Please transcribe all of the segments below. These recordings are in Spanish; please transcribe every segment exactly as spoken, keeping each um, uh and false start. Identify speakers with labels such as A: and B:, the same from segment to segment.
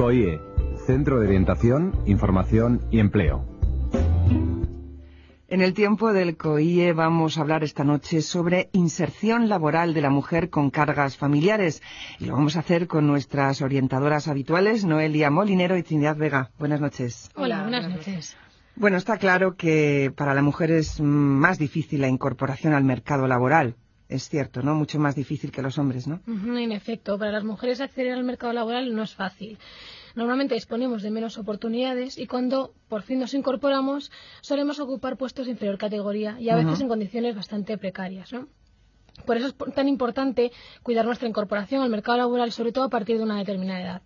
A: COIE, Centro de Orientación, Información y Empleo.
B: En el tiempo del COIE vamos a hablar esta noche sobre inserción laboral de la mujer con cargas familiares. Y lo vamos a hacer con nuestras orientadoras habituales, Noelia Molinero y Trinidad Vega. Buenas noches.
C: Hola, buenas noches.
B: Bueno, está claro que para la mujer es más difícil la incorporación al mercado laboral. Es cierto, ¿no? Mucho más difícil que los hombres, ¿no?
C: Uh-huh, en efecto, para las mujeres acceder al mercado laboral no es fácil. Normalmente disponemos de menos oportunidades y cuando por fin nos incorporamos solemos ocupar puestos de inferior categoría y a veces uh-huh. en condiciones bastante precarias, ¿no? Por eso es tan importante cuidar nuestra incorporación al mercado laboral, sobre todo a partir de una determinada edad.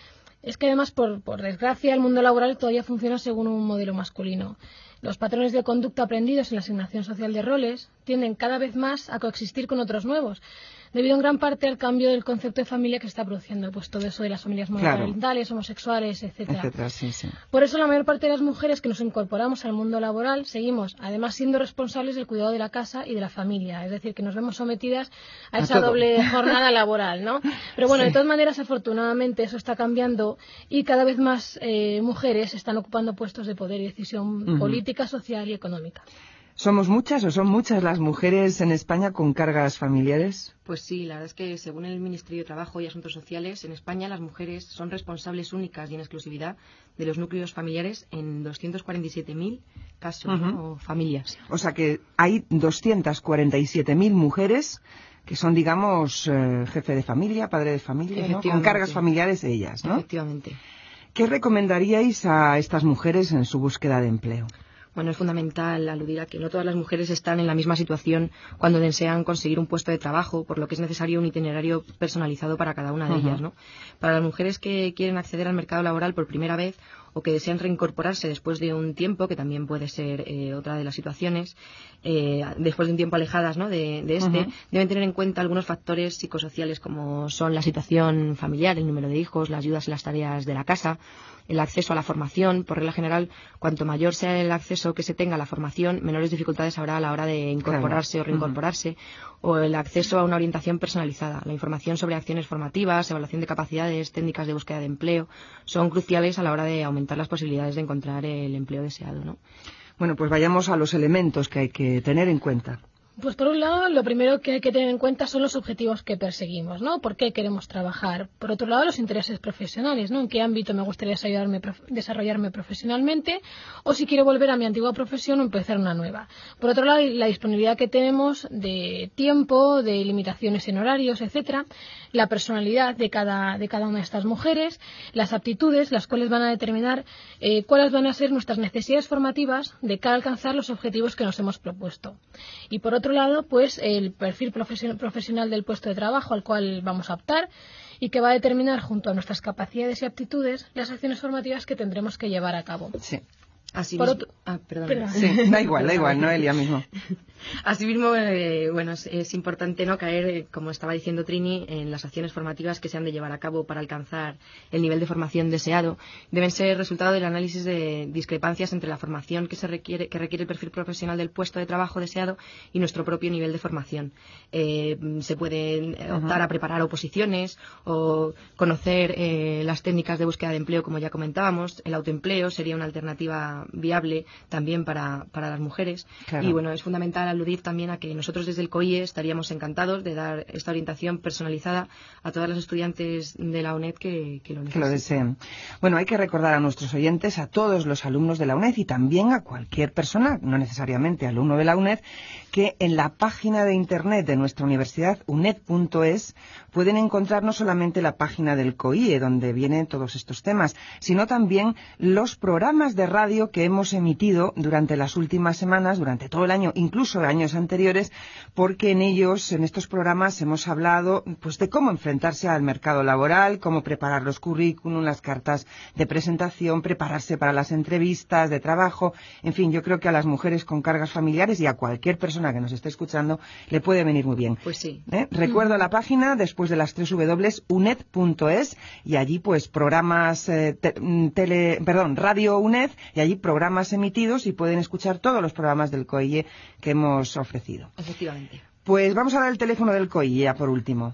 C: Es que además, por, por desgracia, el mundo laboral todavía funciona según un modelo masculino. Los patrones de conducta aprendidos en la asignación social de roles tienden cada vez más a coexistir con otros nuevos, debido en gran parte al cambio del concepto de familia que se está produciendo, pues todo eso de las familias monoparentales, claro. homosexuales, etcétera.
B: etcétera sí, sí.
C: Por eso la mayor parte de las mujeres que nos incorporamos al mundo laboral seguimos, además, siendo responsables del cuidado de la casa y de la familia, es decir, que nos vemos sometidas a, a esa todo. doble jornada laboral, ¿no? Pero bueno, sí. de todas maneras, afortunadamente, eso está cambiando y cada vez más eh, mujeres están ocupando puestos de poder y decisión uh-huh. política, social y económica.
B: ¿Somos muchas o son muchas las mujeres en España con cargas familiares?
D: Pues sí, la verdad es que según el Ministerio de Trabajo y Asuntos Sociales, en España las mujeres son responsables únicas y en exclusividad de los núcleos familiares en doscientos cuarenta y siete mil casos uh-huh. ¿no? o familias.
B: O sea que hay doscientas cuarenta y siete mil mujeres que son, digamos, eh, jefe de familia, padre de familia, ¿no? Con cargas familiares ellas, ¿no?
D: Efectivamente.
B: ¿Qué recomendaríais a estas mujeres en su búsqueda de empleo?
D: Bueno, es fundamental aludir a que no todas las mujeres están en la misma situación cuando desean conseguir un puesto de trabajo, por lo que es necesario un itinerario personalizado para cada una de uh-huh. ellas, ¿no? Para las mujeres que quieren acceder al mercado laboral por primera vez o que desean reincorporarse después de un tiempo, que también puede ser eh, otra de las situaciones, eh, después de un tiempo alejadas, ¿no? de, de este, uh-huh. deben tener en cuenta algunos factores psicosociales como son la situación familiar, el número de hijos, las ayudas en las tareas de la casa, el acceso a la formación. Por regla general, cuanto mayor sea el acceso que se tenga a la formación, menores dificultades habrá a la hora de incorporarse claro. o reincorporarse, uh-huh. o el acceso a una orientación personalizada. La información sobre acciones formativas, evaluación de capacidades, técnicas de búsqueda de empleo, son cruciales a la hora de aumentar las posibilidades de encontrar el empleo deseado, ¿no?
B: Bueno, pues vayamos a los elementos que hay que tener en cuenta.
C: Pues por un lado, lo primero que hay que tener en cuenta son los objetivos que perseguimos, ¿no? ¿Por qué queremos trabajar? Por otro lado, los intereses profesionales, ¿no? ¿En qué ámbito me gustaría desarrollarme, desarrollarme profesionalmente? O si quiero volver a mi antigua profesión o empezar una nueva. Por otro lado, la disponibilidad que tenemos de tiempo, de limitaciones en horarios, etcétera. La personalidad de cada, de cada una de estas mujeres, las aptitudes, las cuales van a determinar eh, cuáles van a ser nuestras necesidades formativas de cara a alcanzar los objetivos que nos hemos propuesto. Y por otro lado, pues el perfil profesional del puesto de trabajo al cual vamos a optar y que va a determinar, junto a nuestras capacidades y aptitudes, las acciones formativas que tendremos que llevar a cabo.
B: Sí.
D: Así
C: por
D: mismo,
C: otro,
D: ah, perdón.
C: perdón.
B: Sí, da igual, da igual, Noelia mismo.
D: Asimismo, eh, bueno, es, es importante no caer, eh, como estaba diciendo Trini, en las acciones formativas que se han de llevar a cabo para alcanzar el nivel de formación deseado. Deben ser resultado del análisis de discrepancias entre la formación que se requiere, que requiere el perfil profesional del puesto de trabajo deseado y nuestro propio nivel de formación. Eh, se pueden optar uh-huh. a preparar oposiciones o conocer eh, las técnicas de búsqueda de empleo, como ya comentábamos. El autoempleo sería una alternativa viable también para, para las mujeres. Claro. Y bueno, es fundamental aludir también a que nosotros desde el COIE estaríamos encantados de dar esta orientación personalizada a todas las estudiantes de la UNED que, que lo necesiten.
B: Que lo deseen. Bueno, hay que recordar a nuestros oyentes, a todos los alumnos de la UNED y también a cualquier persona, no necesariamente alumno de la UNED, que en la página de internet de nuestra universidad, uned punto es, pueden encontrar no solamente la página del COIE, donde vienen todos estos temas, sino también los programas de radio que hemos emitido durante las últimas semanas, durante todo el año, incluso años anteriores, porque en ellos, en estos programas, hemos hablado pues de cómo enfrentarse al mercado laboral, cómo preparar los currículum, las cartas de presentación, prepararse para las entrevistas de trabajo. En fin, yo creo que a las mujeres con cargas familiares y a cualquier persona que nos esté escuchando le puede venir muy bien.
D: Pues sí.
B: ¿Eh? Recuerdo mm. la página después de las tres w, uned punto es, y allí pues programas, eh, te, tele, perdón, Radio UNED, y allí programas emitidos y pueden escuchar todos los programas del COIE que hemos ofrecido.
D: Efectivamente.
B: Pues vamos a dar el teléfono del COIE ya por último.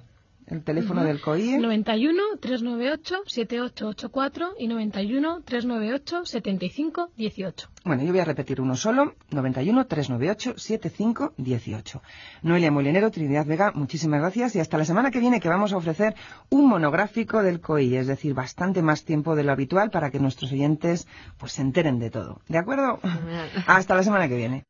B: el teléfono uh-huh. del C O I E.
C: noventa y uno, trescientos noventa y ocho, setenta y ocho ochenta y cuatro y noventa y uno, trescientos noventa y ocho, setenta y cinco dieciocho.
B: Bueno, yo voy a repetir uno solo, noventa y uno, trescientos noventa y ocho, setenta y cinco dieciocho. Noelia Molinero, Trinidad Vega, muchísimas gracias y hasta la semana que viene, que vamos a ofrecer un monográfico del C O I E, es decir, bastante más tiempo de lo habitual para que nuestros oyentes pues se enteren de todo. ¿De acuerdo? Hasta la semana que viene.